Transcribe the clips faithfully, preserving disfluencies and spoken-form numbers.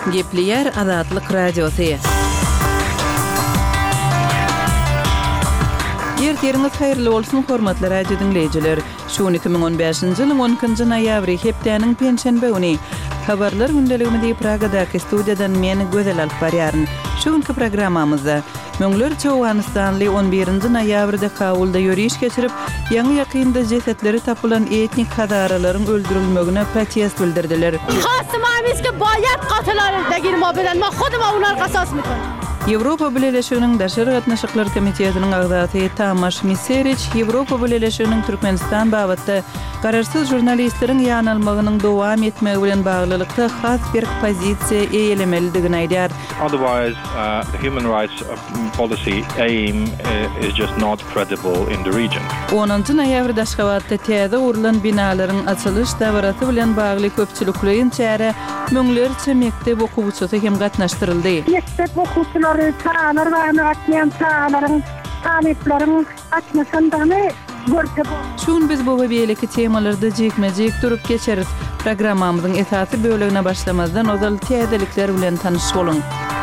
Gepliyer Azatlyk Radiosu. Yerteriniz hayırlı olsun hormatly radio dinleyijiler. Şu iki bin on beşinji ýylyň on ikinji noýabry hepdeniň penşenbe güni. Habarlar gündeliginde Pragadaky studiýadan men Gözel alyp barýaryn. Şu günki programmamyzda Möňlerçe Awganistanly on birinji noýabrda Kabulda ýöriş geçirip, ýaňy ýakynda jesetleri tapylan etnik hadaralaryň öldürilmegine protest bildirdiler. Hasymamyz ki bayat qatylarynda girme bilen ma hoduma ular qasas mykyn. Ýewropa Birleşiginiň Daşary gatnaşyklar komitetiniň agdaty Tamaş Miseriç, Ýewropa Birleşiginiň Türkmenistan babatda gararsyz jurnalistleriň ýanylmagynyň dowam etmegi bilen baglylykda has bir pozisiýa eýelemeligini aýdýar. Otherwise, uh, the human rights policy aim is just not credible in the region. onuncu noýabrda Aşgabatda täze urulan binalaryň açylyş dawarasy bilen bagly köpçülikliň çäre möňlerçe mektep okuwçysy hem gatnaşdyryldy. Mektep okuwçylary çağlar we atýan çağlaryň taleplerini açmasandygyny görse bu. Şun biz bu beýleki temalarda jekmejek durup geçeriz. Programmamyzyň esasy bölegine başlamazdan ozal täzelikler bilen tanyş bolun.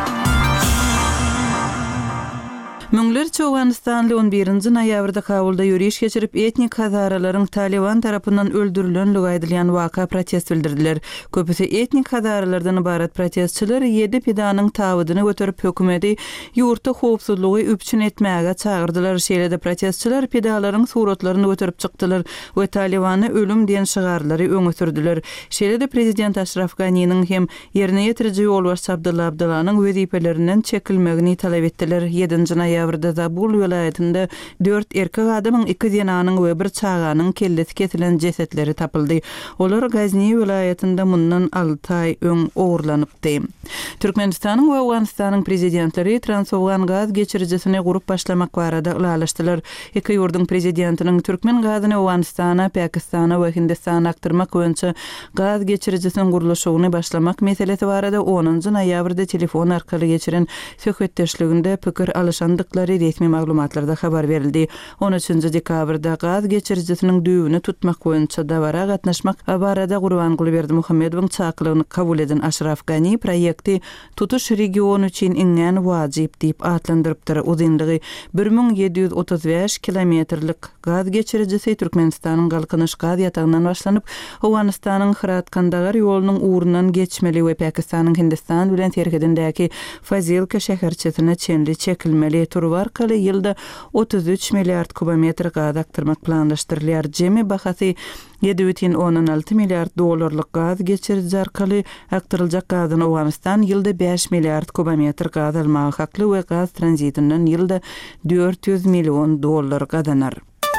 Möňlerçe Awganistanly on birinji noýabrda Kabulda ýöriş geçirip etnik hazaralaryň Taliban tarapyndan öldürilenligi aýdylýan waka protest bildirdiler. Köpüsi etnik hazaralardan ibaret protestçiler ýedi pidanyň tawydyny göterip hökümeti ýurtda howpsuzlygy üpçün etmäge çagyrdylar. Şeýle-de protestçiler pidalaryň suratlaryny göterip çykdylar we Talibany ölüm diýen şygarlary öňe sürdiler. Şeýle-de prezident Ashraf Ghani'niň hem ýerine ýetiriji ýolbaşçy Abdulla Abdullanyň wezipelerinden çekilmegini talap etdiler. yedinji noýabrda Zabul welaýatynda dört erkek adamyň iki zenanyň we bir çaganyň kellesi kesilen jesetleri tapyldy. Olar Gazni welaýatynda mundan alty aý öň ogurlanypdy. Türkmenistanyň we Awganistanyň prezidentleri transowgan gaz geçiricisini gurup başlamak barada ulalaşdylar. Iki ýurduň prezidentiniň Türkmen gazyny Awganistana, Pakistana we Hindistana aktyrmak boýunça gaz geçiricisiniň gurulşygyny başlamak meselesi barada onuncu noýabrda telefon arkaly geçiren söhbetdeşliginde pikir alışandyklary resmi maglumatlarda habar berildi. on üçinji dekabrda gaz geçiricisiniň düýbüni tutmak boýunça dawara gatnaşmak barada Gurbanguly Berdimuhammedowyň çaklygyny kabul eden Ashraf Ghani projekti tutuş regionu üçin iňen wajyp diýip atlandyrypdyr. Uzunlygy bir miň ýedi ýüz otuz beş kilometrlik gaz geçiricisi Türkmenistanyň galkynyş gaz ýatagyndan başlanyp Awganistanyň Hirat-Kandahar ýolunyň uğrundan geçmeli we Pakistanyň Hindistan bilen terhedindäki Fazilka şäherçesine çenli çekilmeli. Turwarkaly ýylda otuz üç milliard kubometr gaz aktyrmak planlaşdyrylýar. Jemi bahasy ýedi бүтүн onuň alty milliard dollarlyk gaz geçirici arkaly aktyryljak gazyny Awganistan ýylda beş milliard kubometr gaz almagy hakly we gaz tranzitinden ýylda dört ýüz million dollar gazanar.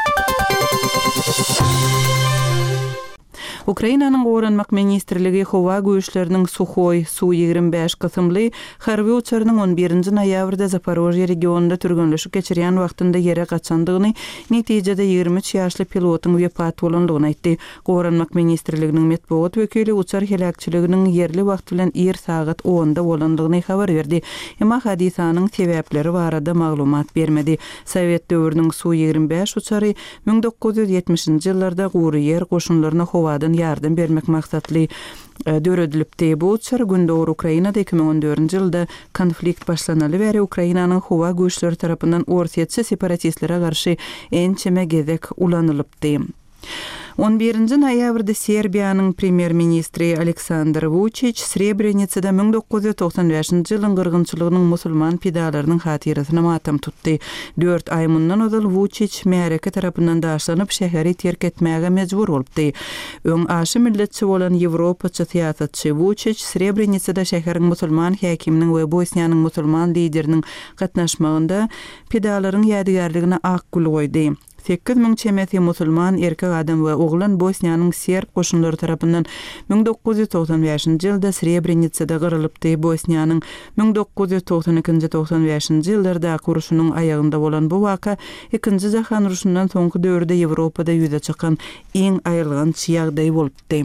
Ukrainanyň Goranmak ministrligi Howa güýçleriniň Sukhoi Su ýigirme beş kysymly harby uçarynyň on birinji noýabrda Zaporojye regionunda türgünleşik geçirýän wagtynda ýere gaçandygyny, netijede ýigirme üç ýaşly pilotyň wepat bolandygyny aýtdy. Goranmak ministrliginiň medpuat wekili uçar helakçylygynyň ýerli wagt bilen er sagat onda bolandygyny habar berdi. Emma hadisanyň sebäpleri barada maglumat bermedi. Sowet döwrüniň Su ýigirme beş uçary bin dokuz ýüz ýetmişinji ýyllarda Guryer goşunlaryna Howadan yardım bermek maksatly döredilipdi. Bu uçar gündor Ukrainada iki bin on dördünji ýylda konflikt başlanaly beri Ukrainanyň Howa güýçleri tarapyndan orsiýetçi separatistlere garşy ençeme gezek ulanylypdy. on birinji noýabrda Serbiýanyň premier ministri Aleksandr Vučić Srebrenicada bin dokuz ýüz toksan beşinji ýylyň gyrgynçylygynyň musulman pidalarynyň hatyrasyna matam tutdy. dört aý mundan ozal Vučić mereke tarapyndan daşlanyp şäheri terk etmäge mejbur bolupdy. Öň aşy milletçi bolan Ýewropaça siýasatçy Vučić Srebrenicada şäheriň musulman häkiminiň we Bosniýanyň musulman lideriniň gatnaşmagynda pidalaryň ýadygarlygına ak gül goýdy. sekiz miň çemesi musulman erkek adam we oglan Bosniýanyň Serb goşunlary tarapyndan bin dokuz ýüz toksan beşinji ýylda Srebrenicada gyrylypdy. Bosniýanyň bin dokuz ýüz toksan ikkinji toksan beşinji ýyllarda kuruşunyň aýagynda bolan bu waka ikinji jahan uruşundan soňky döwürde Ýewropada ýüze çykan iň aýrylgançy ýagdaý bolupdy.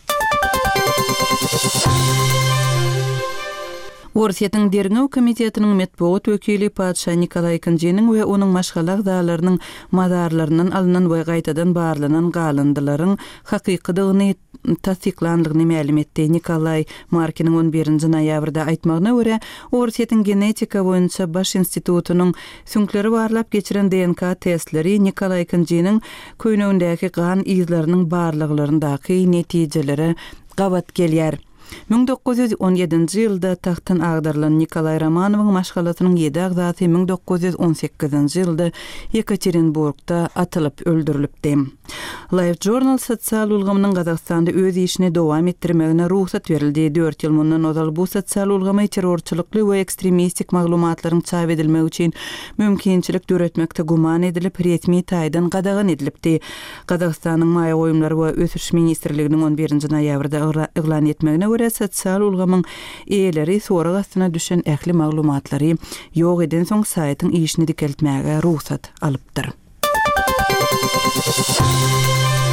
Orsiýetiň Derňew komitetiniň medpuat wekili Padşa Nikolay ikinjiniň we onuň maşgalak dalarynyň mazarlaryndan alynan we gaýtadan barlanan galyndylaryň hakykydygyny tasdiklandygyny ma'lum etdi. Nikolay Markinin on birinji noýabrda aýtmagyna görä, Orsiýetiň genetika boýunça baş institutunyň süňkleri barlap geçiren D N K testleri Nikolay Kinjiniň köýnegindäki gan izleriniň barlyglaryndaky netijelere gabat gelýär. bin dokuz yüz on ýedinji ýylda tahtdan agdarylan Nikolay Romanowyň maşgalatynyň ýedi agdaty bin dokuz yüz on sekizinji ýylda Yekaterinburgda atylyp öldürilipdi. Life Journal sosial ulgamynyň Gazagstanda öz işini dowam etdirmegine ruhsat berildi. dört ýyl mundan odal bu sosial ulgamy terrorçylykly we ekstremistik maglumatlaryň çap edilmegi üçin mümkinçilik döretmekde guman edilip resmi taýdan gadagan edilipdi. Gazagstanyň maýa goýumlary we ösüş ministrliginiň on birinji noýabrda eglan etmegine görä sosial ulgamyň eýeleri soragy astyna düşen ähli maglumatlary ýok eden soň saýtyň işini dikeltmäge ruhsat alypdyr.